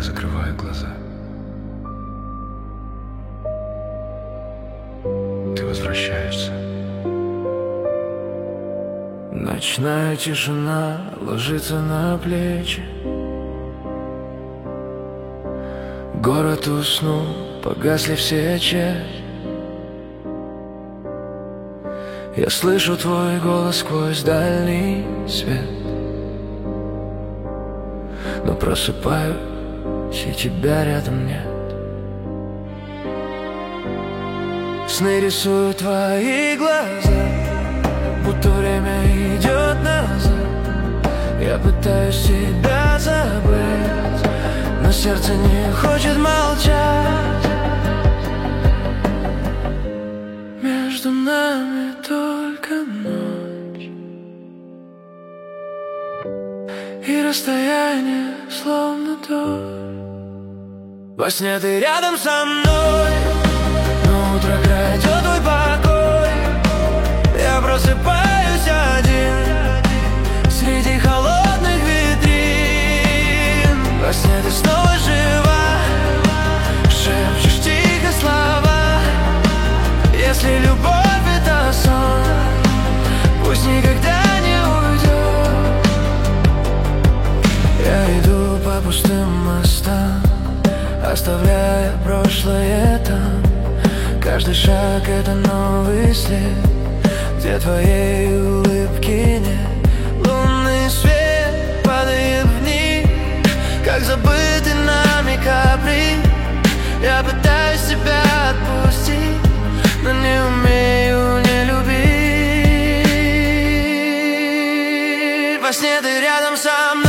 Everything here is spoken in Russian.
закрываю глаза, ты возвращаешься. Ночная тишина ложится на плечи. Город уснул, погасли все чаще. Я слышу твой голос сквозь дальний свет, но просыпаюсь, и тебя рядом нет. Сны рисуют твои глаза, будто время идет назад. Я пытаюсь тебя забыть, но сердце не хочет молчать. Между нами только ночь, и расстояние словно дождь. Во сне ты рядом со мной, но утро крадет твой покой. Я просыпаюсь один среди холодных витрин. Во сне ты снова жива, шепчешь тихо слова. Если любовь — это сон, пусть никогда не уйдет. Я иду по пустым мостам, оставляя прошлое там. Каждый шаг — это новый след, где твоей улыбки нет. Лунный свет падает вниз, как забытый нами каприз. Я пытаюсь тебя отпустить, но не умею не любить. Во сне ты рядом со мной.